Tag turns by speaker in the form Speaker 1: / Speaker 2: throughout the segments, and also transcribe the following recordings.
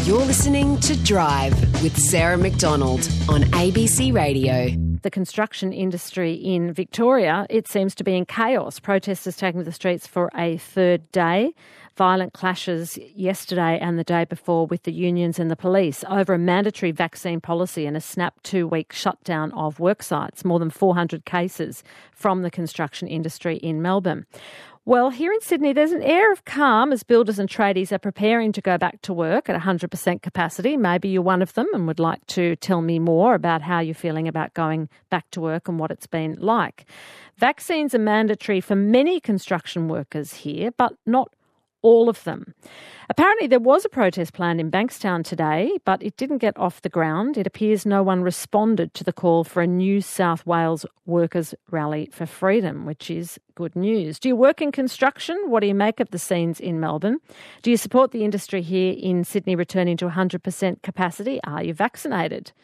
Speaker 1: You're listening to Drive with Sarah McDonald on ABC Radio.
Speaker 2: The construction industry in Victoria, it seems to be in chaos. Protesters taking to the streets for a third day. Violent clashes yesterday and the day before with the unions and the police over a mandatory vaccine policy and a snap 2-week shutdown of work sites. More than 400 cases from the construction industry in Melbourne. Well, here in Sydney, there's an air of calm as builders and tradies are preparing to go back to work at 100% capacity. Maybe you're one of them and would like to tell me more about how you're feeling about going back to work and what it's been like. Vaccines are mandatory for many construction workers here, but not all of them. Apparently there was a protest planned in Bankstown today, but it didn't get off the ground. It appears no one responded to the call for a New South Wales workers' rally for freedom, which is good news. Do you work in construction? What do you make of the scenes in Melbourne? Do you support the industry here in Sydney returning to 100% capacity? Are you vaccinated?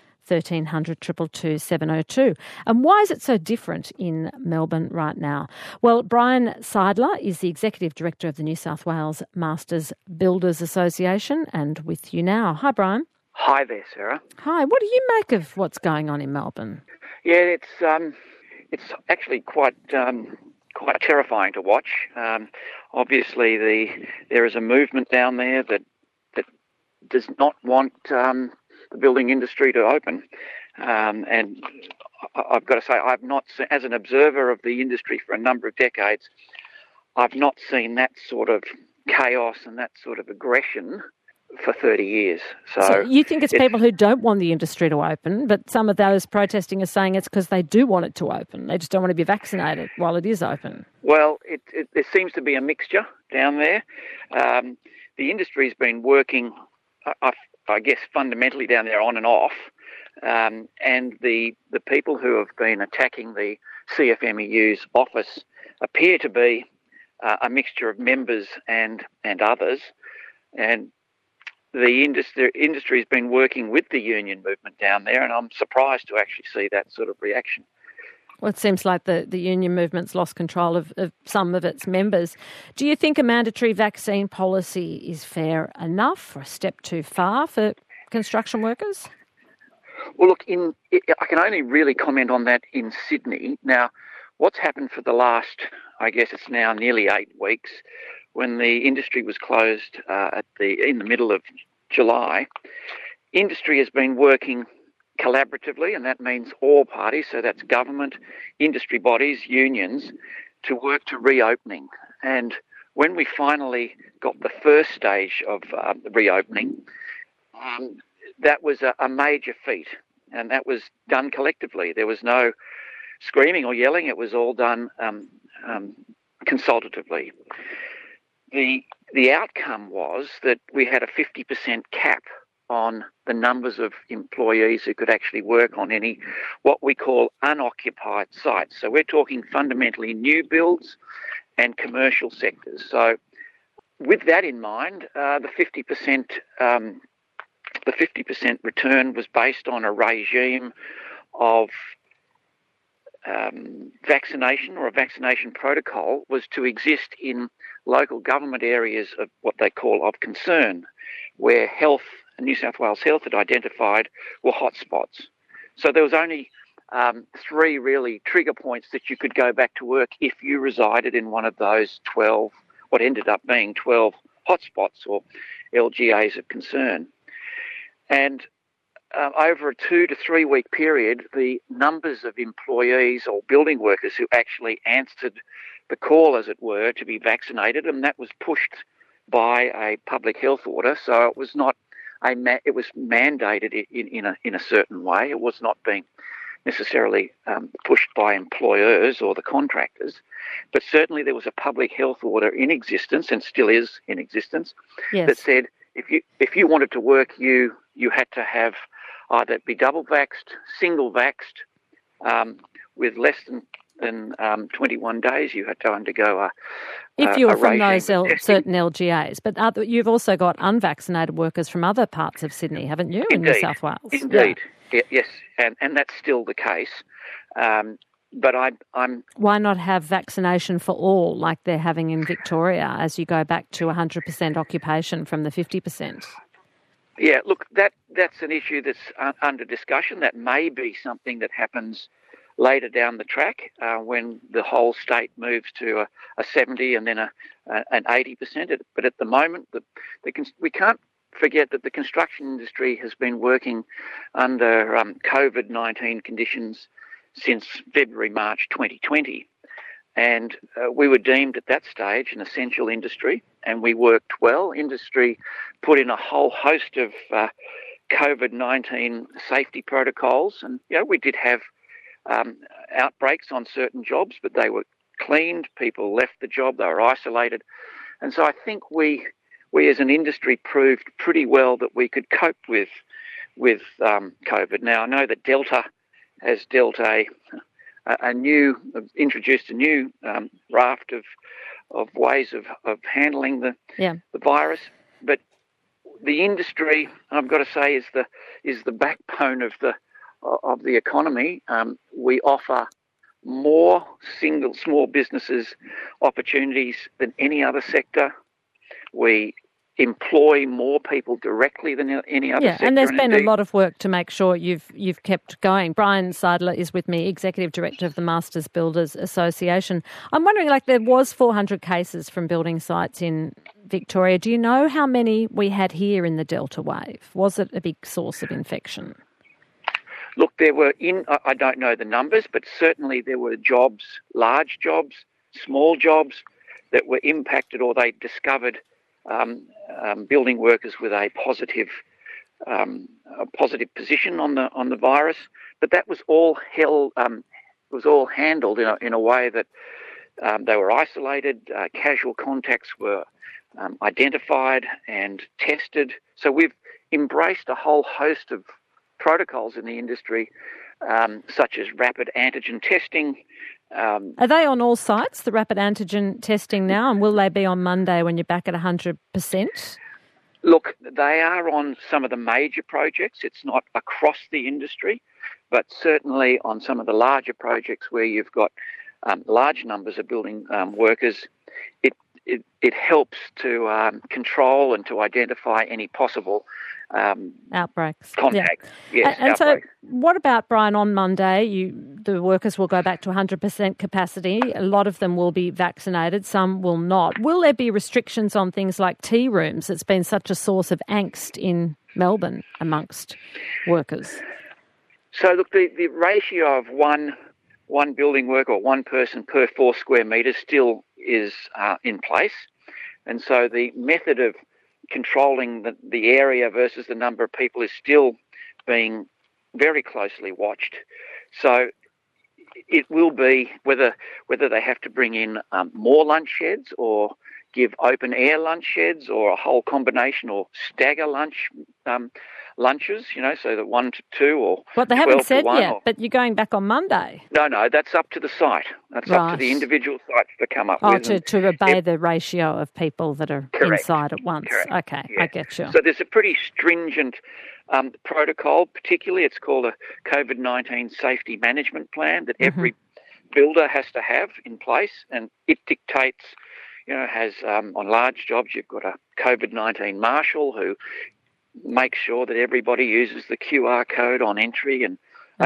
Speaker 2: 1300 222 702. And why is it so different in Melbourne right now? Well, Brian Seidler is the Executive Director of the New South Wales Masters Builders Association and with you now. Hi, Brian.
Speaker 3: Hi there, Sarah.
Speaker 2: Hi. What do you make of what's going on in Melbourne?
Speaker 3: Yeah, it's actually quite terrifying to watch. Obviously, there is a movement down there that does not want the building industry to open. And I've got to say, I've not seen, as an observer of the industry for a number of decades, I've not seen that sort of chaos and that sort of aggression for 30 years.
Speaker 2: So you think it's people who don't want the industry to open, but some of those protesting are saying it's because they do want it to open. They just don't want to be vaccinated while it is open.
Speaker 3: Well, there seems to be a mixture down there. The industry's been working, I guess, fundamentally down there on and off, and the people who have been attacking the CFMEU's office appear to be a mixture of members and others, and the industry has been working with the union movement down there, and I'm surprised to actually see that sort of reaction.
Speaker 2: Well, it seems like the union movement's lost control of some of its members. Do you think a mandatory vaccine policy is fair enough or a step too far for construction workers?
Speaker 3: Well, look, I can only really comment on that in Sydney. Now, what's happened for the last, I guess it's now nearly 8 weeks, when the industry was closed in the middle of July, industry has been working collaboratively, and that means all parties, so that's government, industry bodies, unions, to work to reopening. And when we finally got the first stage of the reopening, that was a major feat, and that was done collectively. There was no screaming or yelling. It was all done consultatively. The outcome was that we had a 50% cap on the numbers of employees who could actually work on any what we call unoccupied sites. So we're talking fundamentally new builds and commercial sectors. So with that in mind, the 50% return was based on a regime of vaccination, or a vaccination protocol was to exist in local government areas of what they call of concern, where New South Wales Health had identified were hotspots. So there was only 3 really trigger points that you could go back to work if you resided in one of those 12, what ended up being 12 hotspots or LGAs of concern. And over a 2 to 3 week period, the numbers of employees or building workers who actually answered the call, as it were, to be vaccinated, and that was pushed by a public health order. So it was not it was mandated in a certain way. It was not being necessarily pushed by employers or the contractors, but certainly there was a public health order in existence, and still is in existence,
Speaker 2: yes,
Speaker 3: that said if you wanted to work, you had to have either be double vaxxed, single vaxxed, with less than 21 days, you had to undergo
Speaker 2: if you were from those
Speaker 3: certain
Speaker 2: LGAs. But you've also got unvaccinated workers from other parts of Sydney, haven't you, in New South Wales?
Speaker 3: Indeed, yeah. Yes, and that's still the case. But I'm...
Speaker 2: Why not have vaccination for all like they're having in Victoria as you go back to 100% occupation from the 50%?
Speaker 3: Yeah, look, that's an issue that's under discussion. That may be something that happens later down the track when the whole state moves to a 70 and then an 80%. But at the moment, we can't forget that the construction industry has been working under COVID-19 conditions since February, March 2020. And we were deemed at that stage an essential industry, and we worked well. Industry put in a whole host of COVID-19 safety protocols, and we did have outbreaks on certain jobs, but they were cleaned. People left the job; they were isolated, and so I think we as an industry proved pretty well that we could cope with COVID. Now I know that Delta has introduced a new raft of ways of handling the virus, but the industry, I've got to say, is the backbone of the economy. We offer more small businesses opportunities than any other sector. We employ more people directly than any other sector.
Speaker 2: And there's been a lot of work to make sure you've kept going. Brian Seidler is with me, Executive Director of the Masters Builders Association. I'm wondering, there was 400 cases from building sites in Victoria. Do you know how many we had here in the Delta wave? Was it a big source of infection?
Speaker 3: Look, there were I don't know the numbers, but certainly there were jobs, large jobs, small jobs that were impacted, or they discovered building workers with a positive position on the virus, but that was all handled in a way that they were isolated. Casual contacts were identified and tested. So we've embraced a whole host of protocols in the industry, such as rapid antigen testing.
Speaker 2: Are they on all sites, the rapid antigen testing now, and will they be on Monday when you're back at 100%?
Speaker 3: Look, they are on some of the major projects. It's not across the industry, but certainly on some of the larger projects where you've got large numbers of building workers, it helps to control and to identify any possible
Speaker 2: outbreaks.
Speaker 3: Contact.
Speaker 2: Yeah.
Speaker 3: Yes,
Speaker 2: and
Speaker 3: outbreaks.
Speaker 2: So what about, Brian, on Monday, the workers will go back to 100% capacity. A lot of them will be vaccinated, some will not. Will there be restrictions on things like tea rooms? It's been such a source of angst in Melbourne amongst workers.
Speaker 3: So look, the ratio of one building worker or one person per 4 square metres still is in place. And so the method of controlling the area versus the number of people is still being very closely watched. So it will be whether they have to bring in more lunch sheds or give open air lunch sheds or a whole combination or stagger lunches, so that 1 to 2 or
Speaker 2: what they
Speaker 3: 12
Speaker 2: haven't said
Speaker 3: to 1
Speaker 2: yet, but you're going back on Monday.
Speaker 3: No, that's up to the site. That's
Speaker 2: right.
Speaker 3: up to the individual sites to come up with.
Speaker 2: To obey the ratio of people that are
Speaker 3: correct.
Speaker 2: inside at once.
Speaker 3: Correct.
Speaker 2: Okay,
Speaker 3: yeah.
Speaker 2: I get you.
Speaker 3: So there's a pretty stringent protocol, particularly it's called a COVID-19 safety management plan that every builder has to have in place, and it dictates, has on large jobs you've got a COVID-19 marshal who makes sure that everybody uses the QR code on entry, and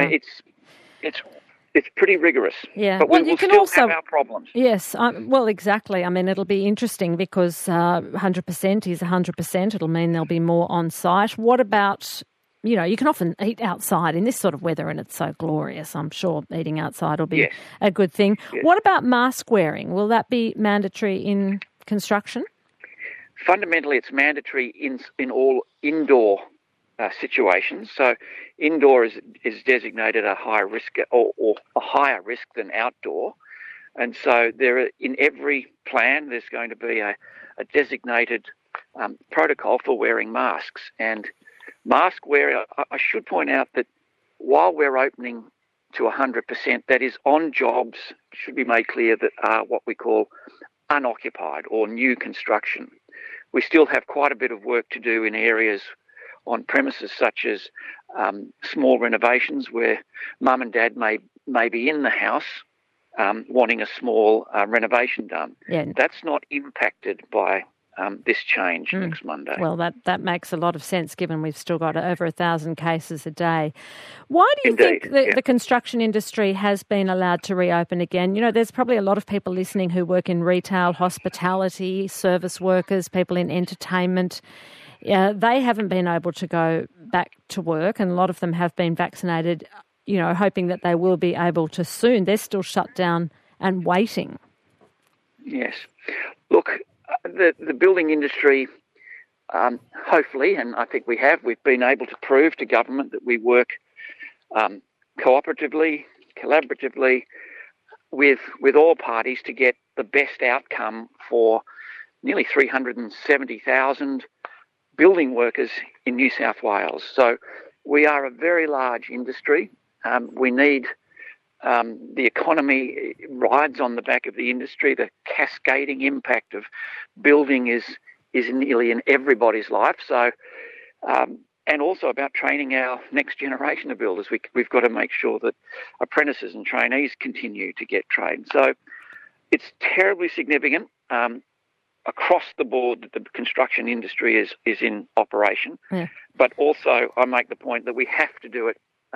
Speaker 3: it's pretty rigorous.
Speaker 2: Yeah,
Speaker 3: but we will still have our problems.
Speaker 2: Yes, well, exactly. I mean, it'll be interesting because 100% is 100%. It'll mean there'll be more on site. What about, you can often eat outside in this sort of weather and it's so glorious. I'm sure eating outside will be a good thing. Yes. What about mask wearing? Will that be mandatory in construction?
Speaker 3: Fundamentally, it's mandatory in all indoor situations. So indoor is designated a high risk or a higher risk than outdoor. And so in every plan, there's going to be a designated protocol for wearing masks. And mask wearing, I should point out that while we're opening to 100%, that is on jobs, should be made clear, that are what we call unoccupied or new construction. We still have quite a bit of work to do in areas on premises such as small renovations where mum and dad may be in the house wanting a small renovation done.
Speaker 2: Yeah.
Speaker 3: That's not impacted by this change next Monday.
Speaker 2: Well, that makes a lot of sense given we've still got over 1,000 cases a day. Why do you think the construction industry has been allowed to reopen again? You know, there's probably a lot of people listening who work in retail, hospitality, service workers, people in entertainment. They haven't been able to go back to work, and a lot of them have been vaccinated, you know, hoping that they will be able to soon. They're still shut down and waiting.
Speaker 3: Yes. Look, the building industry, hopefully, and I think we've been able to prove to government that we work cooperatively, collaboratively with all parties to get the best outcome for nearly 370,000 building workers in New South Wales. So we are a very large industry. We need the economy rides on the back of the industry. The cascading impact of building is nearly in everybody's life. So, and also about training our next generation of builders. We've got to make sure that apprentices and trainees continue to get trained. So it's terribly significant across the board that the construction industry is in operation. Yeah. But also I make the point that we have to do it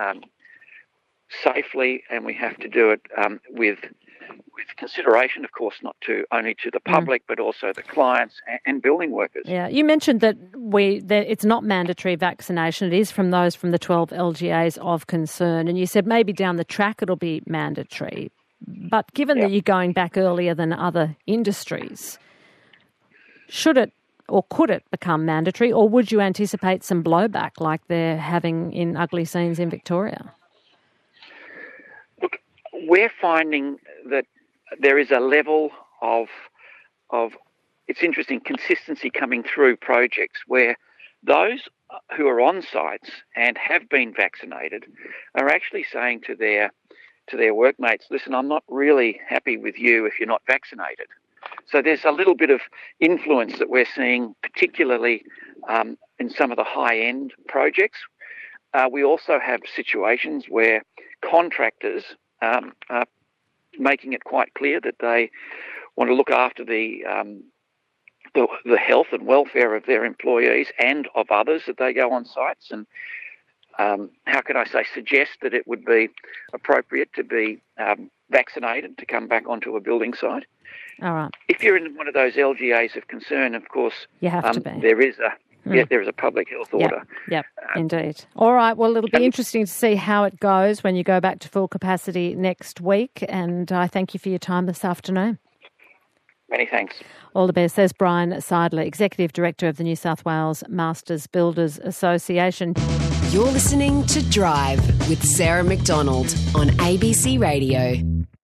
Speaker 3: safely, and we have to do it with consideration, of course, not only to the public, but also the clients and building workers.
Speaker 2: Yeah, you mentioned that it's not mandatory vaccination. It is from those from the 12 LGAs of concern, and you said maybe down the track it'll be mandatory. But given that you're going back earlier than other industries, should it or could it become mandatory, or would you anticipate some blowback like they're having in ugly scenes in Victoria?
Speaker 3: Look, we're finding that there is a level of it's interesting, consistency coming through projects where those who are on sites and have been vaccinated are actually saying to their workmates, listen, I'm not really happy with you if you're not vaccinated. So there's a little bit of influence that we're seeing, particularly in some of the high-end projects. We also have situations where contractors are making it quite clear that they want to look after the health and welfare of their employees and of others that they go on sites. And how can I say, suggest that it would be appropriate to be vaccinated to come back onto a building site.
Speaker 2: All right.
Speaker 3: If you're in one of those LGAs of concern, of course,
Speaker 2: you have to be.
Speaker 3: There is a public health order.
Speaker 2: Yep, indeed. All right, well, it'll be interesting to see how it goes when you go back to full capacity next week, and I thank you for your time this afternoon.
Speaker 3: Many thanks.
Speaker 2: All the best. There's Brian Seidler, Executive Director of the New South Wales Masters Builders Association.
Speaker 1: You're listening to Drive with Sarah McDonald on ABC Radio.